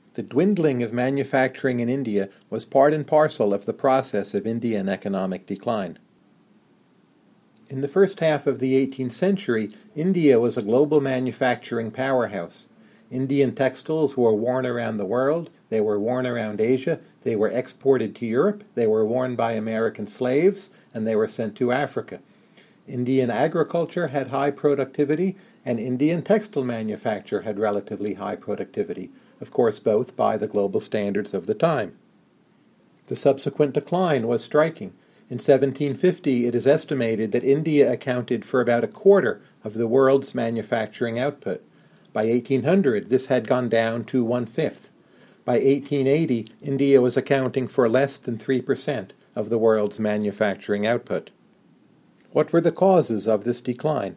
The dwindling of manufacturing in India was part and parcel of the process of Indian economic decline. In the first half of the 18th century, India was a global manufacturing powerhouse. Indian textiles were worn around the world, they were worn around Asia, they were exported to Europe, they were worn by American slaves, and they were sent to Africa. Indian agriculture had high productivity, and Indian textile manufacture had relatively high productivity, of course both by the global standards of the time. The subsequent decline was striking. In 1750, it is estimated that India accounted for about a quarter of the world's manufacturing output. By 1800, this had gone down to one-fifth. By 1880, India was accounting for less than 3% of the world's manufacturing output. What were the causes of this decline?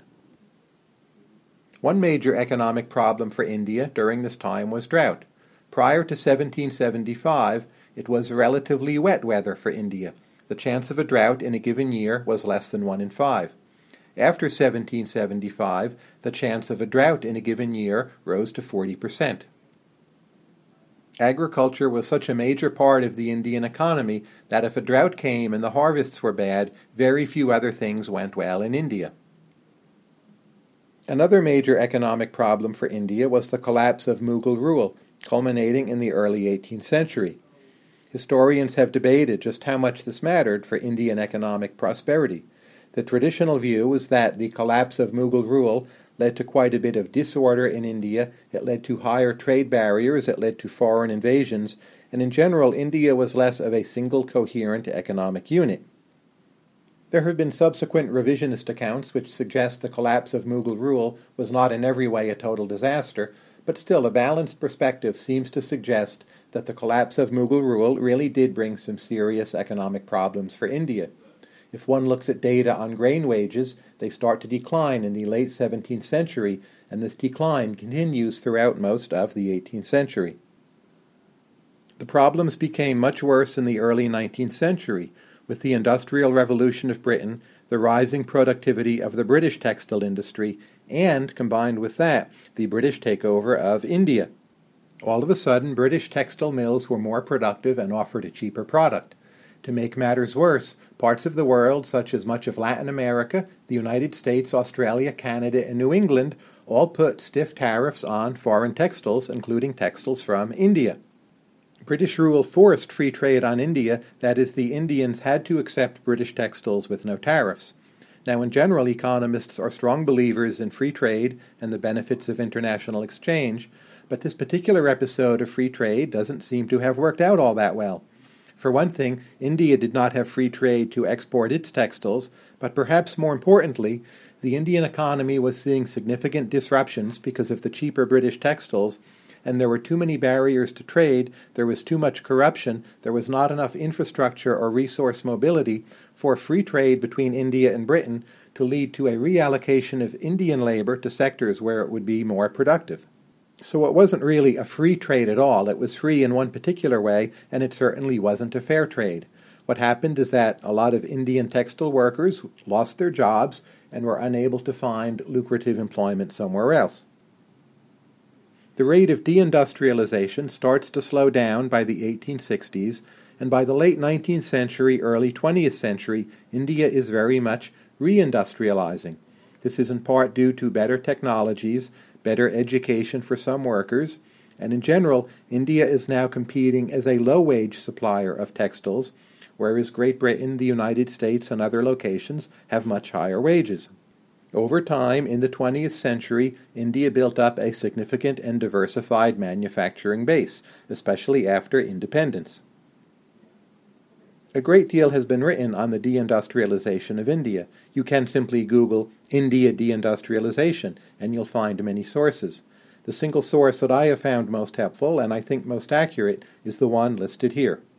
One major economic problem for India during this time was drought. Prior to 1775, it was relatively wet weather for India. The chance of a drought in a given year was less than 1 in 5. After 1775, the chance of a drought in a given year rose to 40%. Agriculture was such a major part of the Indian economy that if a drought came and the harvests were bad, very few other things went well in India. Another major economic problem for India was the collapse of Mughal rule, culminating in the early 18th century. Historians have debated just how much this mattered for Indian economic prosperity. The traditional view was that the collapse of Mughal rule led to quite a bit of disorder in India, it led to higher trade barriers, it led to foreign invasions, and in general India was less of a single coherent economic unit. There have been subsequent revisionist accounts which suggest the collapse of Mughal rule was not in every way a total disaster, but still a balanced perspective seems to suggest that the collapse of Mughal rule really did bring some serious economic problems for India. If one looks at data on grain wages, they start to decline in the late 17th century, and this decline continues throughout most of the 18th century. The problems became much worse in the early 19th century, with the Industrial Revolution of Britain, the rising productivity of the British textile industry, and, combined with that, the British takeover of India. All of a sudden, British textile mills were more productive and offered a cheaper product. To make matters worse, parts of the world, such as much of Latin America, the United States, Australia, Canada, and New England, all put stiff tariffs on foreign textiles, including textiles from India. British rule forced free trade on India, that is, the Indians had to accept British textiles with no tariffs. Now, in general, economists are strong believers in free trade and the benefits of international exchange, but this particular episode of free trade doesn't seem to have worked out all that well. For one thing, India did not have free trade to export its textiles, but perhaps more importantly, the Indian economy was seeing significant disruptions because of the cheaper British textiles, and there were too many barriers to trade, there was too much corruption, there was not enough infrastructure or resource mobility for free trade between India and Britain to lead to a reallocation of Indian labor to sectors where it would be more productive. So it wasn't really a free trade at all. It was free in one particular way, and it certainly wasn't a fair trade. What happened is that a lot of Indian textile workers lost their jobs and were unable to find lucrative employment somewhere else. The rate of deindustrialization starts to slow down by the 1860s, and by the late 19th century, early 20th century, India is very much reindustrializing. This is in part due to better technologies, better education for some workers, and in general, India is now competing as a low-wage supplier of textiles, whereas Great Britain, the United States, and other locations have much higher wages. Over time, in the 20th century, India built up a significant and diversified manufacturing base, especially after independence. A great deal has been written on the deindustrialization of India. You can simply Google India deindustrialization, and you'll find many sources. The single source that I have found most helpful, and I think most accurate, is the one listed here.